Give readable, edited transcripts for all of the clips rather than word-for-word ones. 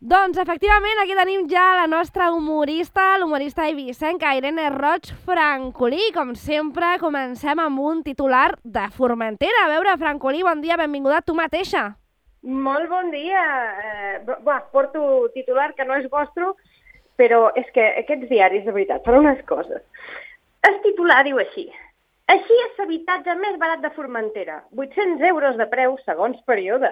Doncs, efectivament, aquí tenim ja la nostra humorista, l'humorista eivissenca, Irene Roig Francolí. Com sempre, comencem amb un titular de Formentera. A veure, Francolí, bon dia, benvinguda tu mateixa. Molt bon dia. Porto titular que no és vostre, però és que aquests diaris, de veritat, fan unes coses. El titular diu així. Així és l'habitatge més barat de Formentera. 800 euros de preu segons període.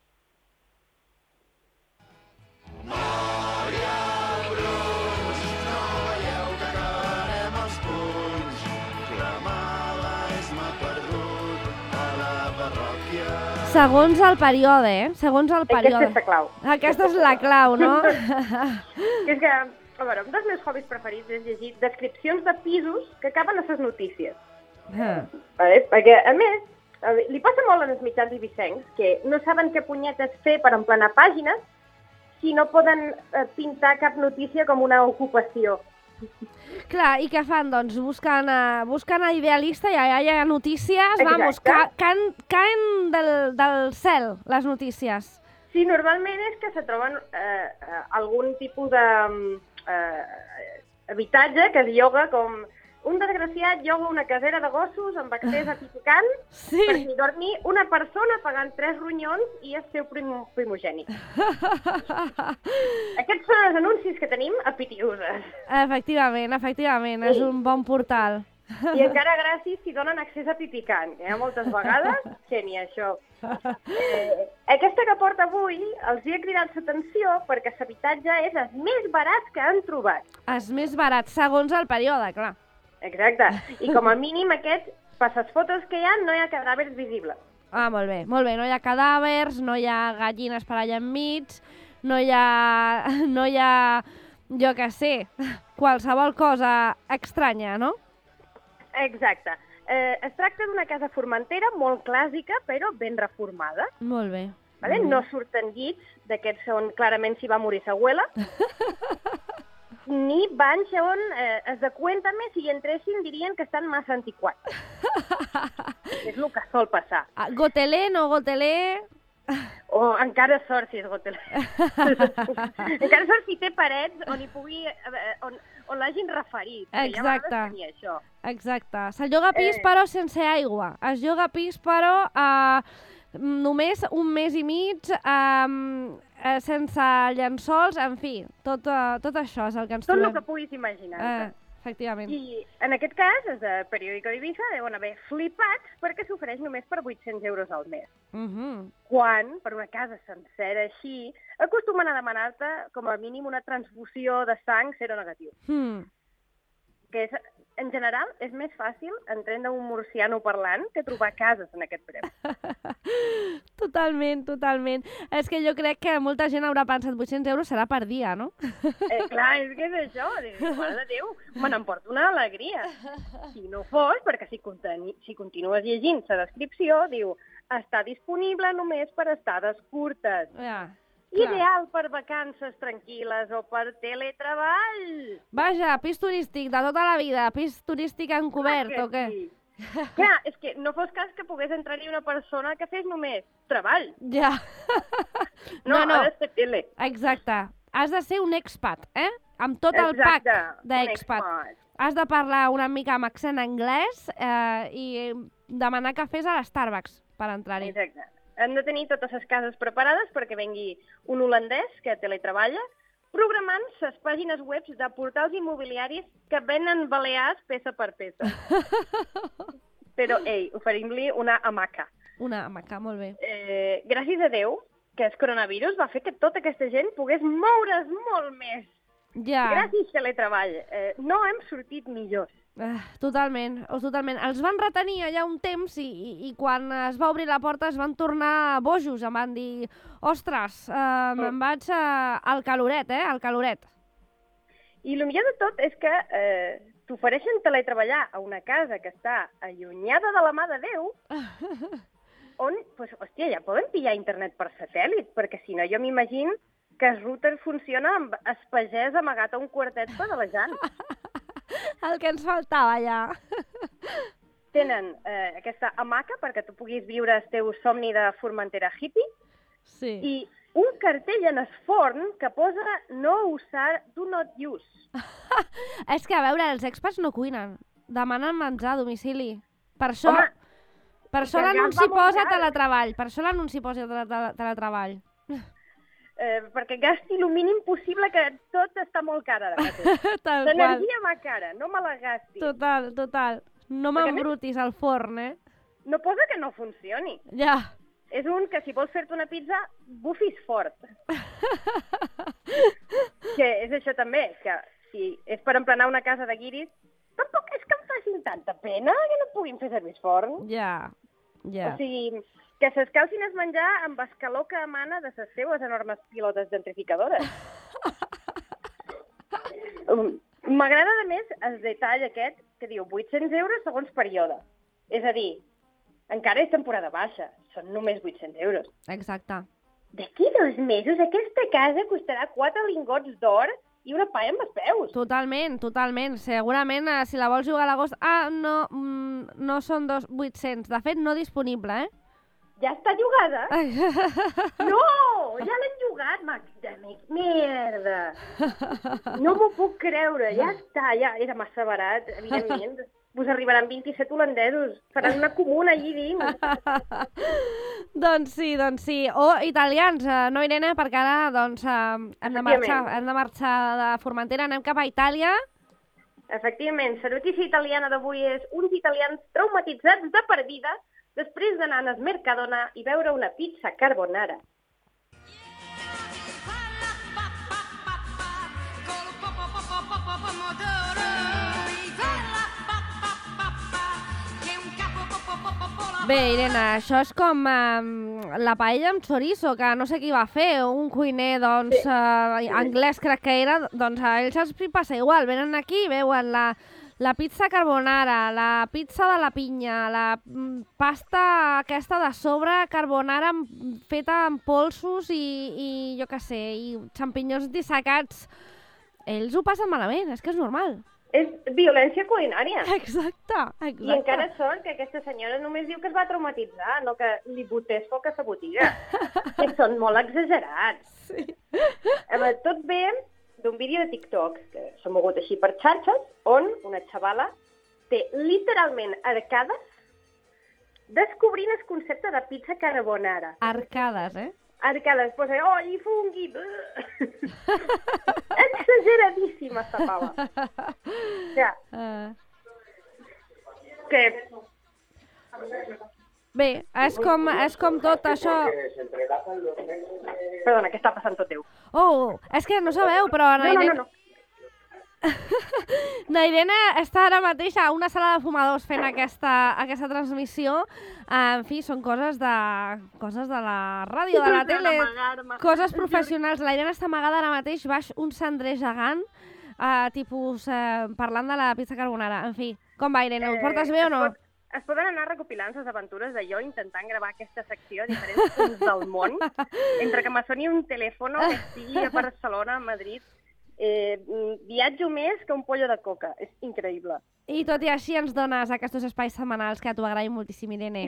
Segons el període, Segons el període. Aquesta és la clau. Aquesta és la clau, no? És que, a veure, un dels meus hobbies preferits és llegir descripcions de pisos que acaben a les notícies. Vale? Perquè, a més, li passa molt als mitjans eivissencs que no saben què punyetes fer per emplenar pàgines si no poden pintar cap notícia com una ocupació. Clar, i què fan? Doncs busquen a Idealista i allà hi ha notícies, Exacte. vamos, caen del cel, les notícies. Sí, normalment és que se troben algun tipus de habitatge que es lloga com un desgraciat lloga una casera de gossos amb accés a picant per si dormi una persona pagant 3 ronyons i el seu primogènit. Aquests són els anuncis que tenim a Pitiuses. Efectivament, és un bon portal. I encara gràcies si donen accés a pipicant, que hi ha moltes vegades que ni això. Aquesta que porta avui els hi ha cridat l'atenció perquè l'habitatge és el més barat que han trobat. És més barat, segons el període, clar. Exacte. I com a mínim aquest, per les fotos que hi ha, no hi ha cadàvers visibles. Ah, molt bé. No hi ha cadàvers, no hi ha gallines per allà enmig, no hi ha, jo què sé, qualsevol cosa estranya, no? Exacte. Es tracta d'una casa formentera molt clàssica, però ben reformada. Molt bé. Vale? No surten llits, d'aquests on clarament s'hi va morir sa abuela, ni banys on es de cuenta més, si hi entressin dirien que estan massa antiquats. És el que sol passar. Gotelé, no gotelé... O encara sort si és gotelé. Encara sort si té parets on hi pugui... on l'hagin referit. Exacte. Això. Exacte. Se'l lloga pis, però sense aigua. Es lloga pis, però només un mes i mig, sense llençols, en fi, tot això és el que ens trobem. Tot el que puguis imaginar. Efectivament. I en aquest cas, els de Periódico d'Eivissa deuen haver flipat perquè s'ofereix només per 800 euros al mes. Quan, per una casa sencera així, acostumen a demanar-te com a mínim una transfusió de sang seronegatiu. Que és, en general, és més fàcil entendre un murciano parlant que trobar cases en aquest preu. Totalment. És que jo crec que molta gent haurà pensat 800 euros serà per dia, no? Clar, és que és això. Mare de Déu, me n'emporta una alegria. Si no fos, perquè si continues llegint la descripció, diu, està disponible només per estades curtes. Ideal per vacances tranquil·les o per teletreball. Vaja, pis turístic de tota la vida, pis turístic encobert o què? Sí. Clar, és que no fos cas que pogués entrar-hi una persona que fes només treball. Ja. No, ha de ser tele. Exacte. Has de ser un expat, amb tot el pack d'expat. Has de parlar una mica amb accent anglès i demanar cafès a l'Starbucks per entrar-hi. Exacte. Hem de tenir totes les cases preparades perquè vengui un holandès que teletreballa programant les pàgines web de portals immobiliaris que venen balears peça per peça. Però, oferim-li una hamaca. Una hamaca, molt bé. Gràcies a Déu que el coronavirus va fer que tota aquesta gent pogués moure's molt més. Ja. Gràcies teletreball. No hem sortit millors. Totalment. Els van retenir allà un temps i quan es va obrir la porta es van tornar bojos, em van dir ostres, me'n vaig al caloret, al caloret. I el millor de tot és que t'ofereixen teletreballar a una casa que està allunyada de la mà de Déu, on, ja poden pillar internet per satèl·lit, perquè si no jo m'imagino que el router funciona amb el pagès amagat a un quartet pedalejant. El que ens faltava, ja. Tenen aquesta hamaca perquè tu puguis viure el teu somni de Formentera hippie. Sí. I un cartell en el forn que posa no usar, do not use. És que, a veure, els expats no cuinen. Demanen menjar a domicili. Per això... Home, per això l'anunci posa teletreball. Per això l'anunci posa teletreball. Perquè gasti el mínim possible, que tot està molt car ara mateix. L'energia va cara, no me la gasti. Total. No m'embrutis al forn, No posa que no funcioni. Ja. És un que si vols fer-te una pizza, bufis fort. Que és això també, que si és per emplenar una casa de guiris, tampoc és que em facin tanta pena que no puguin fer servir forn. Ja. O sigui, que s'escalcin es menjar amb el calor que emana de les seues enormes pilotes gentrificadores. M'agrada, a més, el detall aquest que diu 800 euros segons període. És a dir, encara és temporada baixa, són només 800 euros. Exacte. D'aquí 2 mesos aquesta casa costarà 4 lingots d'or i una palla amb els peus. Totalment. Segurament, si la vols jugar a l'agost... no són 800. De fet, no disponible, Ja està jugada? No, ja l'hem jugat, merda. No m'ho puc creure, ja està, ja era massa barat, evidentment. Us arribaran 27 holandesos, faran una comuna allí dins. Doncs sí. O italians, no, Irene, perquè ara doncs, hem de marxar de Formentera, anem cap a Itàlia. Efectivament, la notícia italiana d'avui és uns italians traumatitzats de per vida després d'anar al Mercadona i veure una pizza carbonara. Bé, Irene, això és com la paella amb chorizo, que no sé qui va fer, un cuiner, doncs, anglès crec que era, doncs a ells els passa igual, venen aquí, veuen la pizza carbonara, la pizza de la pinya, la pasta aquesta de sobre carbonara feta amb polsos i jo què sé, i xampinyons dissecats. Ells ho passen malament, és que és normal. És violència culinària. Exacte. I encara sort que aquesta senyora només diu que es va traumatitzar, no que li botés foc a sa botiga. Que són molt exagerats. Sí. Tot ve d'un vídeo de TikTok, que s'ha mogut així per xarxes, on una xavala té literalment arcades descobrint el concepte de pizza carbonara. Arcades, Arcades, posa, i funghi! Exageradíssima, esta pava. Ja. Que... Bé, és com tot això... Perdona, què està passant tot teu? Oh, és que no sabeu, però... No. La Irene està ara mateix a una sala de fumadors fent aquesta transmissió. En fi, són coses de la ràdio, de la tele, coses professionals. La Irene està amagada ara mateix baix un cendrer gegant, parlant de la pizza carbonara. En fi, com va, Irene? Ho portes bé o no? Es poden anar recopilant les aventures de jo intentant gravar aquesta secció a diferents punts del món, entre que me soni un telèfon que estigui a Barcelona, a Madrid. Viatjo més que un pollo de coca. És increïble. I tot i així ens dones aquests espais setmanals que t'ho agraïm moltíssim, Irene.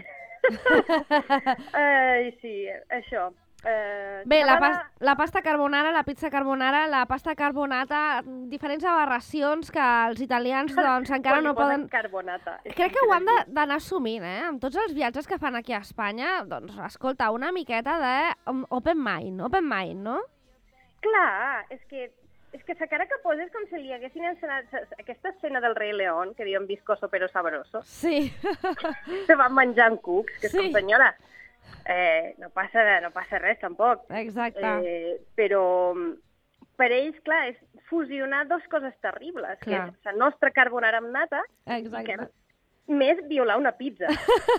Sí, això. Bé, la pasta carbonara, la pizza carbonara, la pasta carbonata, diferents aberracions que els italians doncs encara no poden... Carbonata. Crec que ho han d'anar assumint, amb tots els viatges que fan aquí a Espanya, doncs escolta, una miqueta de open mind, no? Clar, és que la cara que poses com si li haguessin encenat aquesta escena del Rei León, que diuen viscoso però sabroso. Sí. Se van menjant cucs, que és com, senyora, no passa res tampoc. Exacte. Però per ells, clar, és fusionar dues coses terribles, que és la nostra carbonara amb nata, i que més violar una pizza.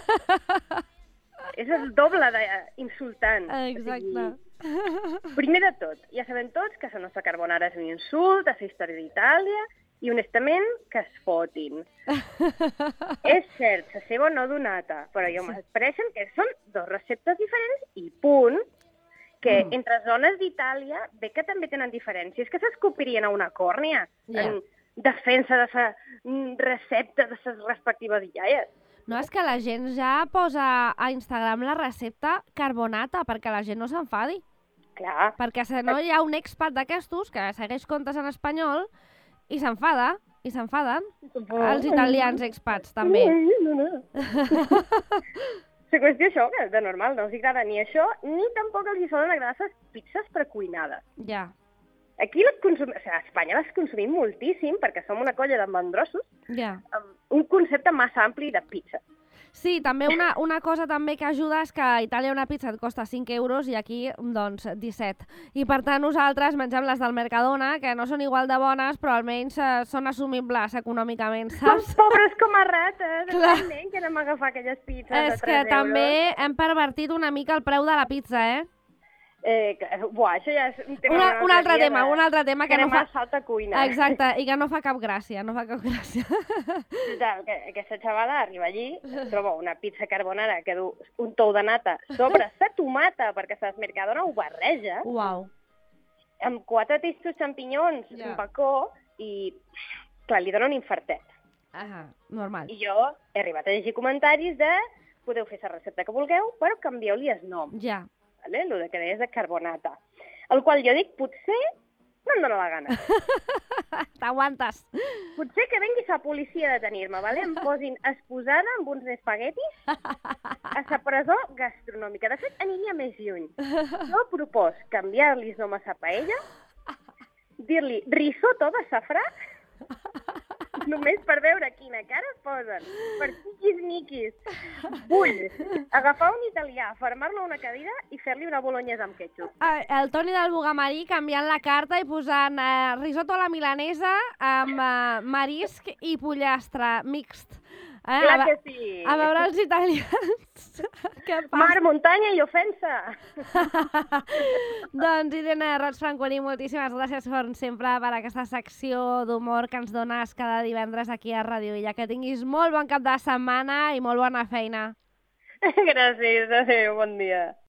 És el doble d'insultant. Exacte. Primer de tot, ja sabem tots que la nostra carbonara és un insult a la història d'Itàlia i, honestament, que es fotin. És cert, la seva no donata, però jo m'expressen que són dos receptes diferents i punt, que entre zones d'Itàlia ve que també tenen diferències, que s'escopirien a una còrnia en defensa de la recepta de les respectives iaies. No, és que la gent ja posa a Instagram la recepta carbonata perquè la gent no s'enfadi. Clar. Perquè si no hi ha un expat d'aquestos que segueix comptes en espanyol i s'enfaden. Els italians expats, també. No. La qüestió això, que de normal no els agrada ni això, ni tampoc els solen agradar les pizzas precuinades. Ja. Aquí a Espanya les consumim moltíssim perquè som una colla de mandrossos amb un concepte massa ampli de pizza. Sí, també una cosa també que ajuda és que a Itàlia una pizza et costa 5 euros i aquí, doncs, 17. I per tant nosaltres mengem les del Mercadona, que no són igual de bones, però almenys són assumibles econòmicament, saps? Som pobres com a rates, realment, que anem a agafar aquelles pizzas de 3 euros. És que també hem pervertit una mica el preu de la pizza, Això ja és un tema... Un altre tema que no fa... salta cuina. Exacte, i que no fa cap gràcia, Total, que aquesta xavala arriba allí, es troba una pizza carbonara que du un tou de nata sobre sa tomata, perquè sa Mercadona ho barreja. Uau. Amb 4 tastos xampinyons, un bacó, i clar, li dona un infartet. Normal. I jo he arribat a llegir comentaris de podeu fer la recepta que vulgueu, però canvieu-li el nom. Ja. El que deies de carbonata. El qual jo dic, potser no em dóna la gana. T'aguantes. Potser que vengui la policia a detenir-me, ¿vale? Em posin esposada amb uns espaguetis a la presó gastronòmica. De fet, aniria més lluny. Jo propos canviar-li el nom a la paella, dir-li risotto de safrà, només per veure quina cara es posen, per quiquis-niquis. Vull agafar un italià, fermar-lo a una cadira i fer-li una bolognesa amb ketchup. El Toni del Bugamarí canviant la carta i posant risotto a la milanesa amb marisc i pollastre mixt. Clar que sí. A veure els italians. Què passa? Mar, muntanya i ofensa. Doncs, Irene Roig-Francolí, moltíssimes gràcies com sempre per aquesta secció d'humor que ens dones cada divendres aquí a Ràdio Illa. Que tinguis molt bon cap de setmana i molt bona feina. Gràcies, adéu, bon dia.